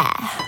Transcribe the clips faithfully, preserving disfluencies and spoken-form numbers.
Ah.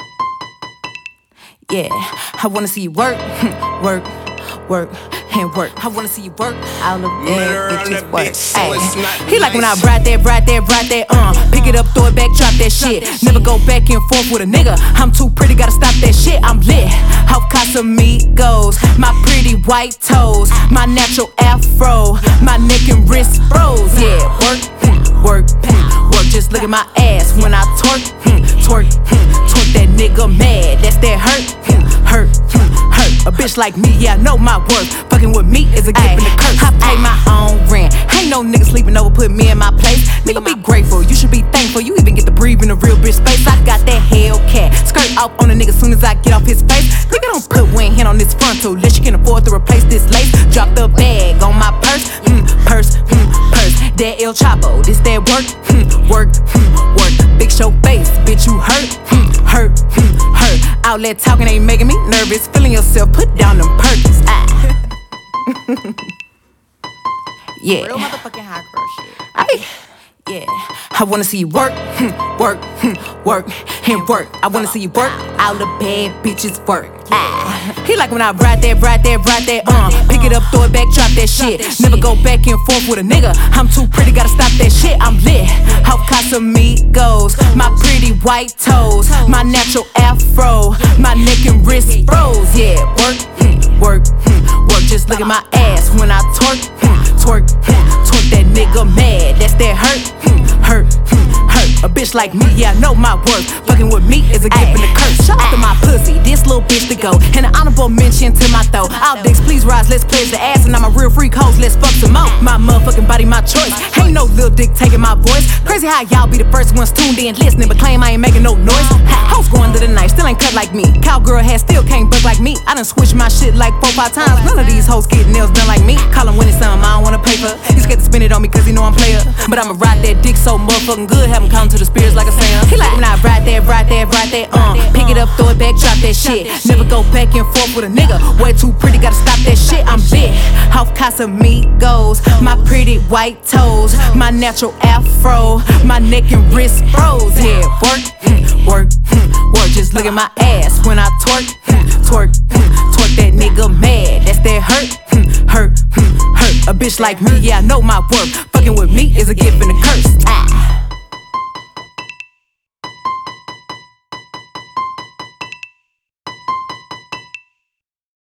Yeah, I wanna see you work, work, work, and work. I wanna see you work. All the bad bitches work. Ay. He like when I ride that, ride that, ride that, uh. Pick it up, throw it back, drop that shit. Never go back and forth with a nigga. I'm too pretty, gotta stop that shit. I'm lit. Off Casamigos, my pretty white toes, my natural afro, my neck and wrist froze. Yeah, work, work, work. Just look at my ass when I twerk, twerk, twerk. That nigga mad. That's that hurt, hurt, hurt. A bitch like me, yeah, I know my worth. Fucking with me is a gift and a curse. I pay my own rent. Ain't no nigga sleeping over, put me in my place. Nigga, be grateful. You should be thankful. You even get to breathe in a real bitch space. I got that Hellcat. Skirt off on a nigga soon as I get off his face. Nigga, don't put one hand on this frontal unless you can afford to replace this lace. Drop the bag on my purse, mm, purse, mm, purse. That El Chapo, this that work, mm, work, mm, work. Big show face, bitch, you hurt, mm, hurt, mm, hurt. Outlet talking ain't making me nervous. Feeling yourself, put down them Perkins. Ah. Yeah. Real motherfucking hot girl shit. I, yeah. I wanna see you work, work, work, and work. I wanna see you work. All the bad bitches work. Ah. He like when I ride that, ride that, ride that, uh. Pick it up, throw it back, drop that shit. Never go back and forth with a nigga. I'm too pretty, gotta stop that shit. I'm lit. Off Casamigos, my pretty white toes, my natural afro, my neck and wrist froze. Yeah, work, work, work. Just look at my ass when I twerk, twerk, twerk. That nigga mad. That's that hurt, hurt, hurt. A bitch like me, yeah, I know my worth. Fucking with me is a gift and a curse. Shout out to my pussy, this little bitch to go. And an honorable mention to my throat. All dicks, please rise, let's pledge the ass. And I'm a real freak hoes, let's fuck some more. My motherfucking body, my choice. Ain't no little dick taking my voice. Crazy how y'all be the first ones tuned in, listening, but claim I ain't making no noise. House going to the night, still ain't cut like me. Cowgirl head still can't bug like me. I done switched my shit like four, five times. None of these hoes get nails done like me. Call him when it's something I don't wanna pay for. He's scared to spend it on me cause he know I'm player. But I'ma ride that dick so motherfucking good, have him come to the spirits like a Sam. He like when I ride that, ride that, ride that, uh. Pick it up, throw it back, drop that shit. Never go back and forth with a nigga. Way too pretty, gotta stop that shit. I'm lit. Off Casamigos, my pretty white toes, my natural afro, my neck and wrist froze. Yeah, work, work, work. Just look at my ass when I twerk, twerk, twerk. That nigga mad. That's that hurt, hurt, hurt. A bitch like me, yeah, I know my worth. Fucking with me is a gift and a curse.